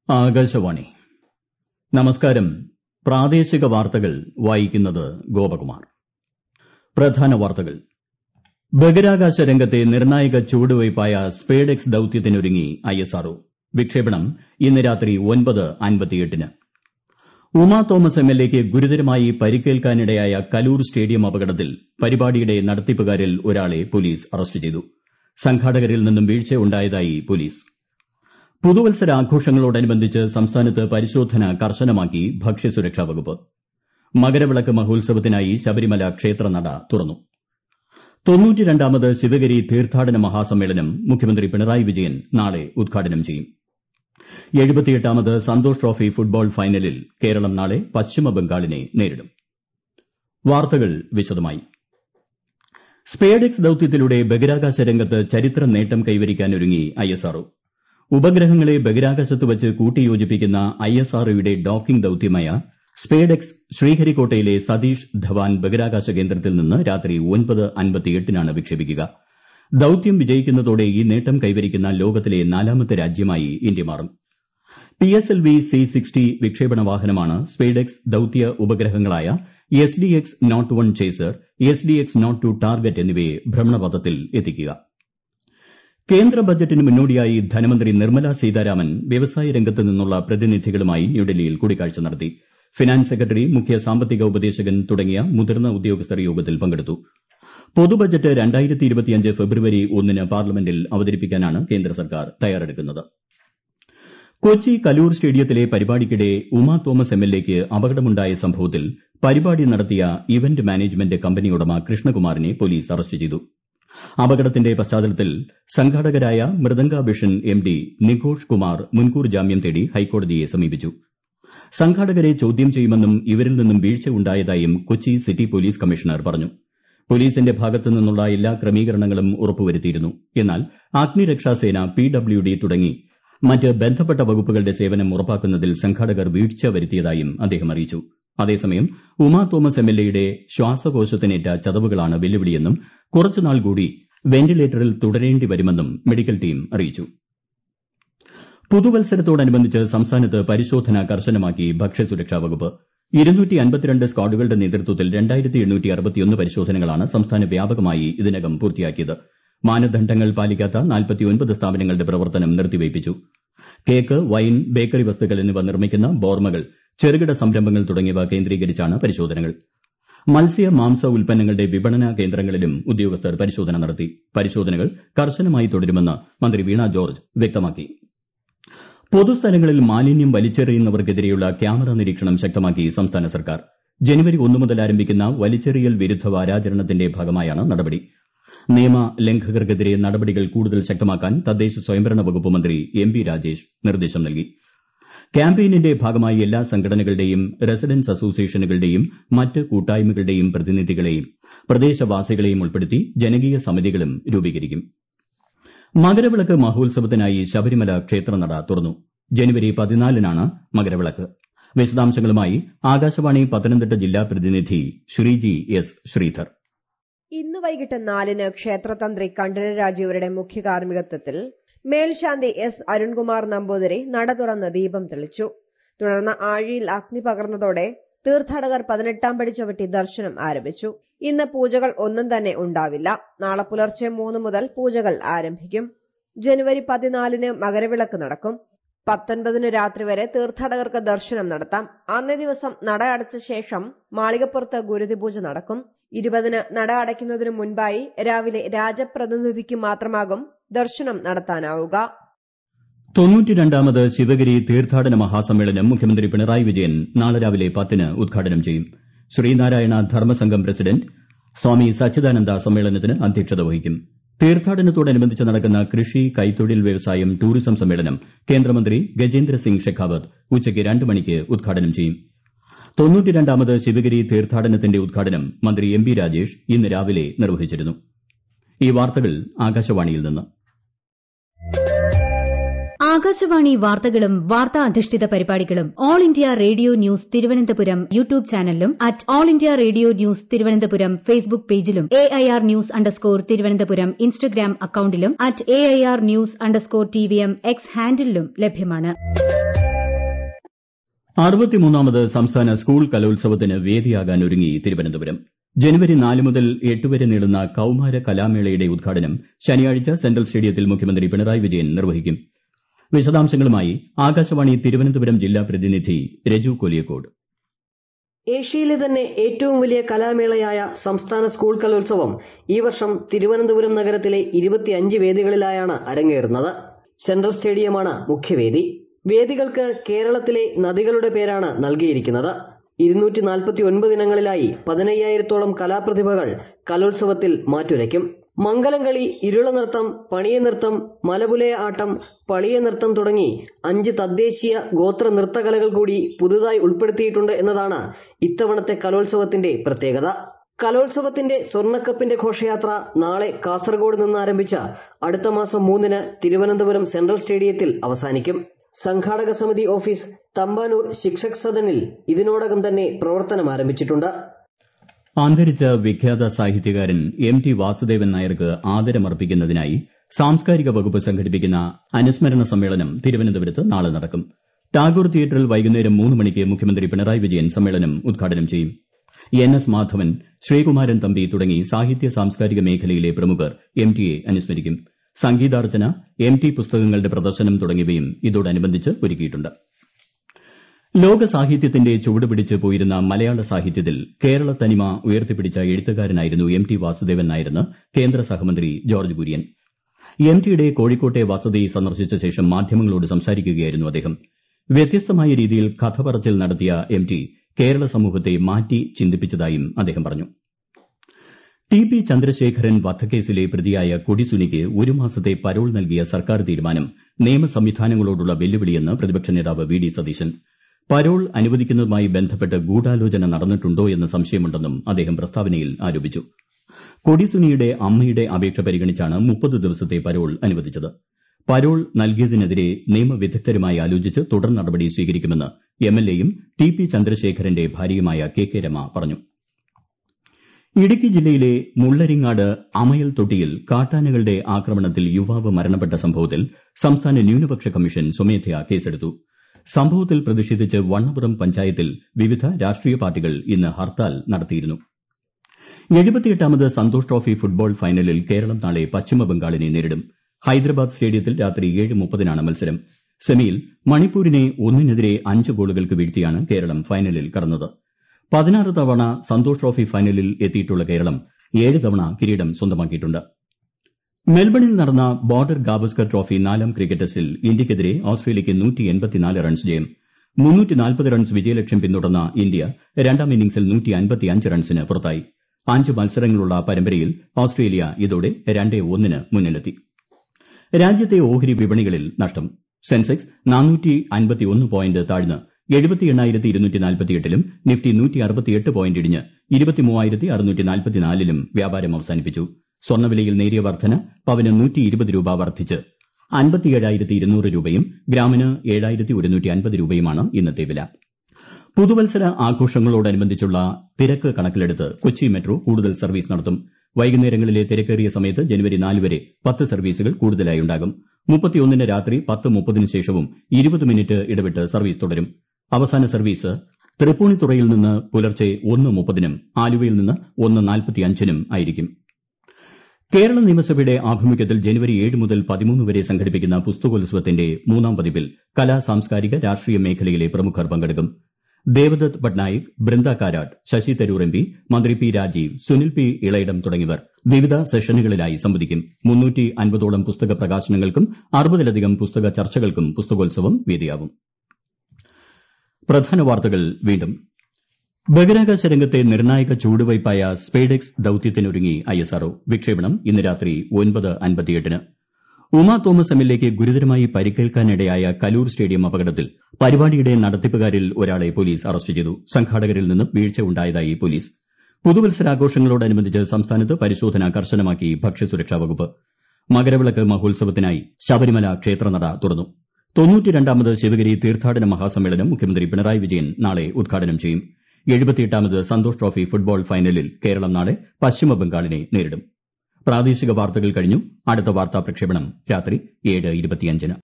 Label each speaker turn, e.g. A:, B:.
A: ആകാശവാണി. നമസ്കാരം. പ്രാദേശിക വാർത്തകൾ വായിക്കുന്നത് ഗോപകുമാർ. പ്രധാന വാർത്തകൾ. ബഹിരാകാശ രംഗത്തെ നിർണായക ചുവടുവയ്പായ സ്പേഡെക്സ് ദൌത്യത്തിനൊരുങ്ങി ISRO. വിക്ഷേപണം ഇന്ന് രാത്രി 9:58-ന്. ഉമാ തോമസ് MLAയ്ക്ക് ഗുരുതരമായി പരിക്കേൽക്കാനിടയായ കലൂർ സ്റ്റേഡിയം അപകടത്തിൽ പരിപാടിയുടെ നടത്തിപ്പുകാരിൽ ഒരാളെ പോലീസ് അറസ്റ്റ് ചെയ്തു. സംഘാടകരിൽ നിന്നും വീഴ്ചയുണ്ടായതായി പോലീസ്. പുതുവത്സരാഘോഷങ്ങളോടനുബന്ധിച്ച് സംസ്ഥാനത്ത് പരിശോധന കർശനമാക്കി ഭക്ഷ്യസുരക്ഷാ വകുപ്പ്. മകരവിളക്ക് മഹോത്സവത്തിനായി ശബരിമല ക്ഷേത്രനട തുറന്നു. 92ാമത് ശിവഗിരി തീർത്ഥാടന മഹാസമ്മേളനം മുഖ്യമന്ത്രി പിണറായി വിജയൻ നാളെ ഉദ്ഘാടനം ചെയ്യും. 78ാമത് സന്തോഷ് ട്രോഫി ഫുട്ബോൾ ഫൈനലിൽ കേരളം നാളെ പശ്ചിമബംഗാളിനെ നേരിടും. വാർത്തകൾ വിശദമായി. സ്പേഡെക്സ് ദൌത്യത്തിലൂടെ ബഹിരാകാശ രംഗത്ത് ചരിത്ര നേട്ടം കൈവരിക്കാനൊരുങ്ങി ISRO. ഉപഗ്രഹങ്ങളെ ബഹിരാകാശത്ത് വച്ച് കൂട്ടിയോജിപ്പിക്കുന്ന ISROയുടെ ഡോക്കിംഗ് ദൌത്യമായ സ്പേഡെക്സ് ശ്രീഹരിക്കോട്ടയിലെ സതീഷ് ധവാൻ ബഹിരാകാശ കേന്ദ്രത്തിൽ നിന്ന് രാത്രി 9:58-നാണ് വിക്ഷേപിക്കുക. ദൌത്യം വിജയിക്കുന്നതോടെ ഈ നേട്ടം കൈവരിക്കുന്ന ലോകത്തിലെ 4ാമത്തെ രാജ്യമായി ഇന്ത്യ മാറും. PSLV C-60 വിക്ഷേപണ വാഹനമാണ് സ്പേഡെക്സ് ദൌത്യ ഉപഗ്രഹങ്ങളായ SDX-01 ചേസർ, SDX-02 ടാർഗറ്റ് എന്നിവയെ ഭ്രമണപഥത്തിൽ എത്തിക്കുക. കേന്ദ്ര ബജറ്റിന് മുന്നോടിയായി ധനമന്ത്രി നിർമ്മല സീതാരാമൻ വ്യവസായ രംഗത്ത് നിന്നുള്ള പ്രതിനിധികളുമായി ന്യൂഡൽഹിയിൽ കൂടിക്കാഴ്ച നടത്തി. ഫിനാൻസ് സെക്രട്ടറി, മുഖ്യ സാമ്പത്തിക ഉപദേശകൻ തുടങ്ങിയ മുതിർന്ന ഉദ്യോഗസ്ഥർ യോഗത്തിൽ പങ്കെടുത്തു. പൊതുബജറ്റ് 2025 ഫെബ്രുവരി 1-ന് പാർലമെന്റിൽ അവതരിപ്പിക്കാനാണ് കേന്ദ്ര സർക്കാർ തയ്യാറെടുക്കുന്നത്. കൊച്ചി കലൂർ സ്റ്റേഡിയത്തിലെ പരിപാടിക്കിടെ ഉമാ തോമസ് MLAയ്ക്ക് അപകടമുണ്ടായ സംഭവത്തിൽ പരിപാടി നടത്തിയ ഇവന്റ് മാനേജ്മെന്റ് കമ്പനി ഉടമ കൃഷ്ണകുമാറിനെ പോലീസ് അറസ്റ്റ് ചെയ്തു. അപകടത്തിന്റെ പശ്ചാത്തലത്തിൽ സംഘാടകരായ മൃദംഗാഭിഷൻ MD നിഘോഷ് കുമാർ മുൻകൂർ ജാമ്യം തേടി ഹൈക്കോടതിയെ സമീപിച്ചു. സംഘാടകരെ ചോദ്യം ചെയ്യുമെന്നും ഇവരിൽ നിന്നും വീഴ്ച ഉണ്ടായതായും കൊച്ചി സിറ്റി പോലീസ് കമ്മീഷണർ പറഞ്ഞു. പോലീസിന്റെ ഭാഗത്തു നിന്നുള്ള എല്ലാ ക്രമീകരണങ്ങളും ഉറപ്പുവരുത്തിയിരുന്നു. എന്നാൽ അഗ്നിരക്ഷാസേന, PWD തുടങ്ങി മറ്റ് ബന്ധപ്പെട്ട വകുപ്പുകളുടെ സേവനം ഉറപ്പാക്കുന്നതിൽ സംഘാടകർ വീഴ്ച വരുത്തിയതായും അദ്ദേഹം അറിയിച്ചു. അതേസമയം ഉമാ തോമസ് MLAയുടെ ശ്വാസകോശത്തിനേറ്റ ചതവുകളാണ് വെല്ലുവിളിയെന്നും കുറച്ചുനാൾ കൂടി വെന്റിലേറ്ററിൽ തുടരേണ്ടി വരുമെന്നും മെഡിക്കൽ ടീം അറിയിച്ചു. പുതുവത്സരത്തോടനുബന്ധിച്ച് സംസ്ഥാനത്ത് പരിശോധന കർശനമാക്കി ഭക്ഷ്യസുരക്ഷാ വകുപ്പ്. 252 സ്ക്വാഡുകളുടെ നേതൃത്വത്തിൽ 2861 പരിശോധനകളാണ് സംസ്ഥാന വ്യാപകമായി ഇതിനകം പൂർത്തിയാക്കിയത്. മാനദണ്ഡങ്ങൾ പാലിക്കാത്ത 49 സ്ഥാപനങ്ങളുടെ പ്രവർത്തനം നിർത്തിവയ്പ്പിച്ചു. കേക്ക്, വൈൻ, ബേക്കറി വസ്തുക്കൾ എന്നിവ നിർമ്മിക്കുന്ന ബോർമകൾ, ചെറുകിട സംരംഭങ്ങൾ തുടങ്ങിയവ കേന്ദ്രീകരിച്ചാണ് പരിശോധനകൾ. മത്സ്യ മാംസ ഉൽപ്പന്നങ്ങളുടെ വിപണന കേന്ദ്രങ്ങളിലും ഉദ്യോഗസ്ഥർ പരിശോധന നടത്തി. പരിശോധനകൾ കർശനമായി തുടരുമെന്ന് മന്ത്രി വീണ ജോർജ് വ്യക്തമാക്കി. പൊതുസ്ഥലങ്ങളിൽ മാലിന്യം വലിച്ചെറിയുന്നവർക്കെതിരെയുള്ള ക്യാമറ നിരീക്ഷണം ശക്തമാക്കി സംസ്ഥാന സർക്കാർ. ജനുവരി 1 മുതൽ ആരംഭിക്കുന്ന വലിച്ചെറിയൽ വിരുദ്ധ വാരാചരണത്തിന്റെ ഭാഗമായാണ് നടപടി. നിയമലംഘകർക്കെതിരെ നടപടികൾ കൂടുതൽ ശക്തമാക്കാൻ തദ്ദേശ സ്വയംഭരണ വകുപ്പ് മന്ത്രി MB രാജേഷ് നിർദ്ദേശം നൽകി. ക്യാമ്പയിനിന്റെ ഭാഗമായി എല്ലാ സംഘടനകളുടെയും റെസിഡൻസ് അസോസിയേഷനുകളുടെയും മറ്റ് കൂട്ടായ്മകളുടെയും പ്രതിനിധികളെയും പ്രദേശവാസികളെയും ഉൾപ്പെടുത്തി ജനകീയ സമിതികളും രൂപീകരിക്കും. മകരവിളക്ക് മഹോത്സവത്തിനായി ശബരിമല ക്ഷേത്രനട തുറന്നു. ജനുവരി 14-നാണ് മകരവിളക്ക്. വിശദാംശങ്ങളുമായി ആകാശവാണി പത്തനംതിട്ട ജില്ലാ പ്രതിനിധി ശ്രീജി S. ശ്രീധർ.
B: ഇന്ന് വൈകിട്ട് 4-ന് ക്ഷേത്രതന്ത്രി കണ്ഠരര് രാജീവരുടെ മുഖ്യ കാർമ്മികത്വത്തിൽ മേൽശാന്തി S. അരുൺകുമാർ നമ്പൂതിരി നട തുറന്ന് ദീപം തെളിച്ചു. തുടർന്ന് ആഴിയിൽ അഗ്നി പകർന്നതോടെ തീർത്ഥാടകർ 18ാം പടി ചവിട്ടി ദർശനം ആരംഭിച്ചു. ഇന്ന് പൂജകൾ ഒന്നും തന്നെ ഉണ്ടാവില്ല. നാളെ പുലർച്ചെ 3 മുതൽ പൂജകൾ ആരംഭിക്കും. ജനുവരി 14-ന് മകരവിളക്ക് നടക്കും. 19-ന് രാത്രി വരെ തീർത്ഥാടകർക്ക് ദർശനം നടത്താം. അന്നേ ദിവസം നട അടച്ച ശേഷം മാളികപ്പുറത്ത് ഗുരുതിപൂജ നടക്കും. 20-ന് നട അടയ്ക്കുന്നതിനു മുൻപായി രാവിലെ രാജപ്രതിനിധിക്ക് മാത്രമാകും ദർശനം നടത്താനാവുക.
A: 92ാമത് ശിവഗിരി തീർത്ഥാടന മഹാസമ്മേളനം മുഖ്യമന്ത്രി പിണറായി വിജയൻ നാളെ രാവിലെ 10-ന് ഉദ്ഘാടനം ചെയ്യും. ശ്രീനാരായണ ധർമ്മസംഘം പ്രസിഡന്റ് സ്വാമി സച്ചിദാനന്ദ സമ്മേളനത്തിന് അധ്യക്ഷത വഹിക്കും. തീർത്ഥാടനത്തോടനുബന്ധിച്ച് നടക്കുന്ന കൃഷി, കൈത്തൊഴിൽ, വ്യവസായം, ടൂറിസം സമ്മേളനം കേന്ദ്രമന്ത്രി ഗജേന്ദ്ര സിംഗ് ഷെഖാവത്ത് ഉച്ചയ്ക്ക് 2 മണിക്ക് ഉദ്ഘാടനം ചെയ്യും. 92ാമത് ശിവഗിരി തീർത്ഥാടനത്തിന്റെ ഉദ്ഘാടനം മന്ത്രി MB രാജേഷ് ഇന്ന് രാവിലെ നിർവഹിച്ചിരുന്നു. ഈ വാർത്തകൾ ആകാശവാണിയിൽ നിന്ന്.
C: ആകാശവാണി വാർത്തകളും വാർത്താ അധിഷ്ഠിത പരിപാടികളും All India Radio news Thiruvananthapuram YouTube ചാനലിലും All India Radio news Thiruvananthapuram Facebook പേജിലും AIR ന്യൂസ് _തിരുവനന്തപുരം ഇൻസ്റ്റഗ്രാം അക്കൌണ്ടിലും AIR ന്യൂസ് _TVM X ഹാൻഡിലും ലഭ്യമാണ്.
A: 63ാമത് സംസ്ഥാന സ്കൂൾ കലോത്സവത്തിന് വേദിയാകാൻ ഒരുങ്ങി തിരുവനന്തപുരം. ജനുവരി 4 മുതൽ 8 വരെ നീളുന്ന കൌമാര കലാമേളയുടെ ഉദ്ഘാടനം ശനിയാഴ്ച സെൻട്രൽ സ്റ്റേഡിയത്തിൽ മുഖ്യമന്ത്രി പിണറായി വിജയൻ നിർവഹിക്കും. വിശദാംശങ്ങളുമായി ആകാശവാണി തിരുവനന്തപുരം ജില്ലാ പ്രതിനിധി രജു കൊലിയക്കോട്.
D: ഏഷ്യയിലെ തന്നെ ഏറ്റവും വലിയ കലാമേളയായ സംസ്ഥാന സ്കൂൾ കലോത്സവം ഈ വർഷം തിരുവനന്തപുരം നഗരത്തിലെ 25 വേദികളിലായാണ് അരങ്ങേറുന്നത്. സെൻട്രൽ സ്റ്റേഡിയമാണ് മുഖ്യവേദി. വേദികൾക്ക് കേരളത്തിലെ നദികളുടെ പേരാണ് നൽകിയിരിക്കുന്നത്. 249 ഇനങ്ങളിലായി 15,000-ഓളം കലാപ്രതിഭകൾ കലോത്സവത്തിൽ മാറ്റുരയ്ക്കും. മംഗലംകളി, ഇരുളനൃത്തം, പണിയനൃത്തം, മലപുലയ ആട്ടം, പളിയ നൃത്തം തുടങ്ങി 5 തദ്ദേശീയ ഗോത്ര നൃത്തകലകൾ കൂടി പുതുതായി ഉൾപ്പെടുത്തിയിട്ടുണ്ട് എന്നതാണ് ഇത്തവണത്തെ കലോത്സവത്തിന്റെ പ്രത്യേകത. കലോത്സവത്തിന്റെ സ്വർണ്ണക്കപ്പിന്റെ ഘോഷയാത്ര നാളെ കാസർഗോഡ് നിന്ന് ആരംഭിച്ച് അടുത്ത മാസം 3-ന് തിരുവനന്തപുരം സെൻട്രൽ സ്റ്റേഡിയത്തിൽ അവസാനിക്കും. സംഘാടക സമിതി ഓഫീസ് തമ്പാനൂർ ശിക്ഷക് സദനിൽ ഇതിനോടകം തന്നെ പ്രവർത്തനം ആരംഭിച്ചിട്ടുണ്ട്.
A: അന്തരിച്ച വിഖ്യാത സാഹിത്യകാരൻ എം ടി വാസുദേവൻ നായർക്ക് ആദരമർപ്പിക്കുന്നതിനായി സാംസ്കാരിക വകുപ്പ് സംഘടിപ്പിക്കുന്ന അനുസ്മരണ സമ്മേളനം തിരുവനന്തപുരത്ത് നാളെ നടക്കും. ടാഗോർ തിയേറ്ററിൽ വൈകുന്നേരം 3 മണിക്ക് മുഖ്യമന്ത്രി പിണറായി വിജയൻ സമ്മേളനം ഉദ്ഘാടനം ചെയ്യും. NS മാധവൻ, ശ്രീകുമാരൻ തമ്പി തുടങ്ങി സാഹിത്യ സാംസ്കാരിക മേഖലയിലെ പ്രമുഖർ എം ടിയെ അനുസ്മരിക്കും. സംഗീതാർച്ചന, എം ടി പുസ്തകങ്ങളുടെ പ്രദർശനം തുടങ്ങിയവയും ഇതോടനുബന്ധിച്ച് ഒരുക്കിയിട്ടുണ്ട്. ലോക സാഹിത്യത്തിന്റെ ചുവടുപിടിച്ച് പോയിരുന്ന മലയാള സാഹിത്യത്തിൽ കേരള തനിമ ഉയർത്തിപ്പിടിച്ച എഴുത്തുകാരനായിരുന്നു എം ടി വാസുദേവൻ നായരെന്ന് കേന്ദ്ര സഹമന്ത്രി ജോർജ് കുര്യൻ. എം ടിയുടെ കോഴിക്കോട്ടെ വസതി സന്ദർശിച്ച ശേഷം മാധ്യമങ്ങളോട് സംസാരിക്കുകയായിരുന്നു അദ്ദേഹം. വ്യത്യസ്തമായ രീതിയിൽ കഥ പറച്ചിൽ നടത്തിയ എം ടി കേരള സമൂഹത്തെ മാറ്റി ചിന്തിപ്പിച്ചതായും അദ്ദേഹം പറഞ്ഞു. TP ചന്ദ്രശേഖരൻ വധക്കേസിലെ പ്രതിയായ കൊടിസുനിക്ക് 1 മാസത്തെ പരോൾ നൽകിയ സർക്കാർ തീരുമാനം നിയമസംവിധാനങ്ങളോടുള്ള വെല്ലുവിളിയെന്ന് പ്രതിപക്ഷ നേതാവ് വി ഡി സതീശൻ. പരോൾ അനുവദിക്കുന്നതുമായി ബന്ധപ്പെട്ട് ഗൂഢാലോചന നടന്നിട്ടുണ്ടോ എന്ന് സംശയമുണ്ടെന്നും അദ്ദേഹം പ്രസ്താവനയിൽ ആരോപിച്ചു. കൊടിസുനിയുടെ അമ്മയുടെ അപേക്ഷ പരിഗണിച്ചാണ് 30 ദിവസത്തെ പരോൾ അനുവദിച്ചത്. പരോൾ നൽകിയതിനെതിരെ നിയമവിദഗ്ധരുമായി ആലോചിച്ച് തുടർ നടപടി സ്വീകരിക്കുമെന്ന് MLAയും TP ചന്ദ്രശേഖരന്റെ ഭാര്യയുമായ KK രമ പറഞ്ഞു. ഇടുക്കി ജില്ലയിലെ മുള്ളരിങ്ങാട് അമയൽ തൊട്ടിയിൽ കാട്ടാനകളുടെ ആക്രമണത്തിൽ യുവാവ് മരണപ്പെട്ട സംഭവത്തിൽ സംസ്ഥാന ന്യൂനപക്ഷ കമ്മീഷൻ സ്വമേധയാ കേസെടുത്തു. സംഭവത്തിൽ പ്രതിഷേധിച്ച് വണ്ണപുറം പഞ്ചായത്തിൽ വിവിധ രാഷ്ട്രീയ പാർട്ടികൾ ഇന്ന് ഹർത്താൽ നടത്തിയിരുന്നു. 78ാമത് സന്തോഷ് ട്രോഫി ഫുട്ബോൾ ഫൈനലിൽ കേരളം നാളെ പശ്ചിമബംഗാളിനെ നേരിടും. ഹൈദരാബാദ് സ്റ്റേഡിയത്തിൽ രാത്രി 7:30-നാണ് മത്സരം. സെമിയിൽ മണിപ്പൂരിനെ 1-നെതിരെ 5 ഗോളുകൾക്ക് വീഴ്ത്തിയാണ് കേരളം ഫൈനലിൽ കടന്നത്. 16 തവണ സന്തോഷ് ട്രോഫി ഫൈനലിൽ എത്തിയിട്ടുള്ള കേരളം 7 തവണ കിരീടം സ്വന്തമാക്കിയിട്ടുണ്ട്. മെൽബണിൽ നടന്ന ബോർഡർ ഗാവസ്കർ ട്രോഫി 4ാം ക്രിക്കറ്റ് ടെസ്റ്റിൽ ഇന്ത്യയ്ക്കെതിരെ ഓസ്ട്രേലിയയ്ക്ക് 184 റൺസ് ജയം. 340 റൺസ് വിജയലക്ഷ്യം പിന്തുടർന്ന ഇന്ത്യ 2ാം ഇന്നിംഗ്സിൽ 155 റൺസിന് പുറത്തായി. 5 മത്സരങ്ങളുള്ള പരമ്പരയിൽ ഓസ്ട്രേലിയ ഇതോടെ 2-1 മുന്നിലെത്തി. രാജ്യത്തെ ഓഹരി വിപണികളിൽ നഷ്ടം. സെൻസെക്സ് 451 പോയിന്റ് താഴ്ന്ന് 78,248-ലും നിഫ്റ്റി 168 പോയിന്റ് ഇടിഞ്ഞ് 23,644-ലും വ്യാപാരം അവസാനിപ്പിച്ചു. സ്വർണ്ണവിലയിൽ നേരിയ വർധന. പവന് 120 രൂപ വർദ്ധിച്ച് 57,200 രൂപയും ഗ്രാമിന് 7,150 രൂപയുമാണ് ഇന്നത്തെ വില. പുതുവത്സര ആഘോഷങ്ങളോടനുബന്ധിച്ചുള്ള തിരക്ക് കണക്കിലെടുത്ത് കൊച്ചി മെട്രോ കൂടുതൽ സർവീസ് നടത്തും. വൈകുന്നേരങ്ങളിലെ തിരക്കേറിയ സമയത്ത് ജനുവരി 4 വരെ 10 സർവീസുകൾ കൂടുതലായി ഉണ്ടാകും. 31-ന് രാത്രി 10:30-ന് ശേഷവും 20 മിനിറ്റ് ഇടവിട്ട് സർവീസ് തുടരും. അവസാന സർവീസ് തൃപ്പൂണിത്തുറയിൽ നിന്ന് പുലർച്ചെ 1:30-നും ആലുവയിൽ നിന്ന് 1:45-നും ആയിരിക്കും. കേരള നിയമസഭയുടെ ആഭിമുഖ്യത്തിൽ ജനുവരി 7 മുതൽ 13 വരെ സംഘടിപ്പിക്കുന്ന പുസ്തകോത്സവത്തിന്റെ 3ാം പതിപ്പിൽ കലാ സാംസ്കാരിക രാഷ്ട്രീയ മേഖലയിലെ പ്രമുഖർ പങ്കെടുക്കും. ദേവദത്ത് പട്നായിക്, ബൃന്ദ കാരാട്ട്, ശശി തരൂർ MP, മന്ത്രി P രാജീവ്, സുനിൽ P ഇളയിടം തുടങ്ങിയവർ വിവിധ സെഷനുകളിലായി സംവദിക്കും. 350ഓളം പുസ്തക പ്രകാശനങ്ങൾക്കും 60-ലധികം പുസ്തക ചർച്ചകൾക്കും പുസ്തകോത്സവം വേദിയാവും. പ്രധാന വാർത്തകൾ വീണ്ടും. ബഹിരാകാശ രംഗത്തെ നിർണായക ചുവടുവയ്പായ സ്പേഡെക്സ് ദൌത്യത്തിനൊരുങ്ങി ISRO. വിക്ഷേപണം ഇന്ന് രാത്രി 9:58-ന്. ഉമാ തോമസ് MLAയ്ക്ക് ഗുരുതരമായി പരിക്കേൽക്കാനിടയായ കലൂർ സ്റ്റേഡിയം അപകടത്തിൽ പരിപാടിയുടെ നടത്തിപ്പുകാരിൽ ഒരാളെ പോലീസ് അറസ്റ്റ് ചെയ്തു. സംഘാടകരിൽ നിന്നും വീഴ്ച ഉണ്ടായതായി പോലീസ്. പുതുവത്സരാഘോഷങ്ങളോടനുബന്ധിച്ച് സംസ്ഥാനത്ത് പരിശോധന കർശനമാക്കി ഭക്ഷ്യസുരക്ഷാ വകുപ്പ്. മകരവിളക്ക് മഹോത്സവത്തിനായി ശബരിമല ക്ഷേത്രനട തുറന്നു. 92ാമത് ശിവഗിരി തീർത്ഥാടന മഹാസമ്മേളനം മുഖ്യമന്ത്രി പിണറായി വിജയൻ നാളെ ഉദ്ഘാടനം ചെയ്യും. 78ാമത് സന്തോഷ് ട്രോഫി ഫുട്ബോൾ ഫൈനലിൽ കേരളം നാളെ പശ്ചിമബംഗാളിനെ നേരിടും. പ്രാദേശിക വാർത്തകൾ കഴിഞ്ഞു. അടുത്ത വാർത്താ പ്രക്ഷേപണം രാത്രി 7:25-ന്.